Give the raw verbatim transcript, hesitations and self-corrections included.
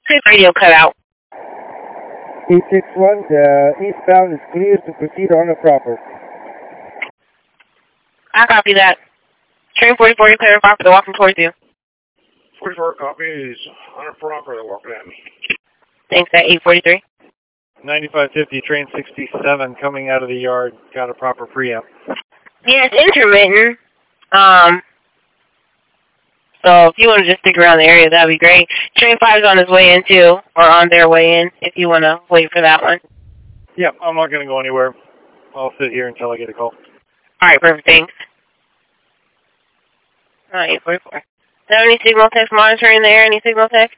His radio cut out. eight six one, uh, eastbound is clear to proceed on the proper. I copy that. Train forty-four, you clear for the walking towards you. forty-four copies on a proper, they're walking at me. Thanks, at eight forty-three. ninety-five fifty, train sixty-seven coming out of the yard. Got a proper preamp. Yeah, it's intermittent. Um, so if you want to just stick around the area, that'd be great. Train five's on his way in too, or on their way in, if you want to wait for that one. Yep, I'm not going to go anywhere. I'll sit here until I get a call. All right, perfect. Thanks. All right, eight forty-four. Do you have any signal text monitoring there? Any signal text?